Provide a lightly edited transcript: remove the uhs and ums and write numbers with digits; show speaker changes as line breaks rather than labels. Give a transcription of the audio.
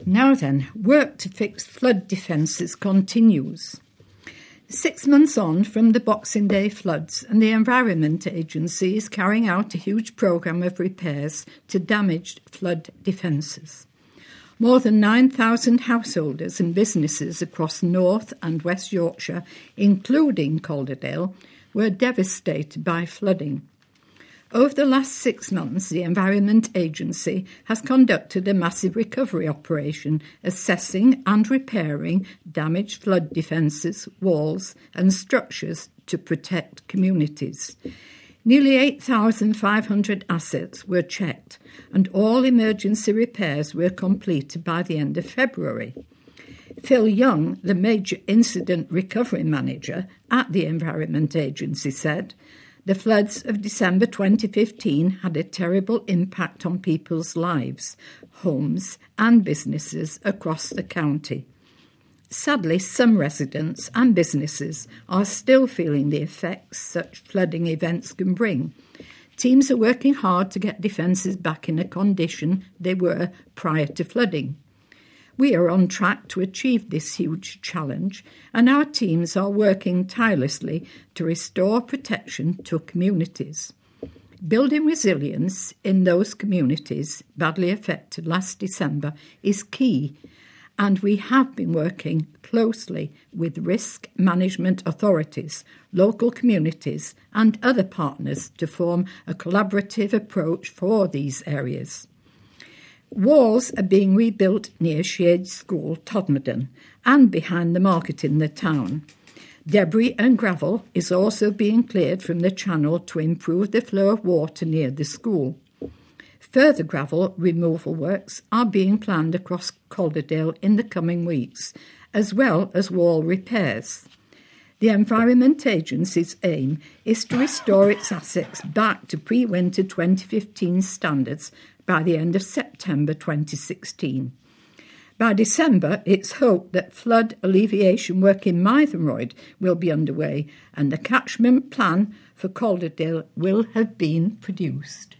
Now then, work to fix flood defences continues. 6 months on from the Boxing Day floods, and the Environment Agency is carrying out a huge programme of repairs to damaged flood defences. More than 9,000 householders and businesses across North and West Yorkshire, including Calderdale, were devastated by flooding. Over the last 6 months, the Environment Agency has conducted a massive recovery operation, assessing and repairing damaged flood defences, walls and structures to protect communities. Nearly 8,500 assets were checked, and all emergency repairs were completed by the end of February. Phil Young, the Major Incident Recovery Manager at the Environment Agency, said, "The floods of December 2015 had a terrible impact on people's lives, homes and businesses across the county. Sadly, some residents and businesses are still feeling the effects such flooding events can bring. Teams are working hard to get defences back in a condition they were prior to flooding. We are on track to achieve this huge challenge, and our teams are working tirelessly to restore protection to communities. Building resilience in those communities badly affected last December is key, and we have been working closely with risk management authorities, local communities and other partners to form a collaborative approach for these areas. Walls are being rebuilt near Shade School, Todmorden, and behind the market in the town. Debris and gravel is also being cleared from the channel to improve the flow of water near the school. Further gravel removal works are being planned across Calderdale in the coming weeks, as well as wall repairs. The Environment Agency's aim is to restore its assets back to pre-winter 2015 standards by the end of September 2016. By December, it's hoped that flood alleviation work in Mythenroyd will be underway and the catchment plan for Calderdale will have been produced.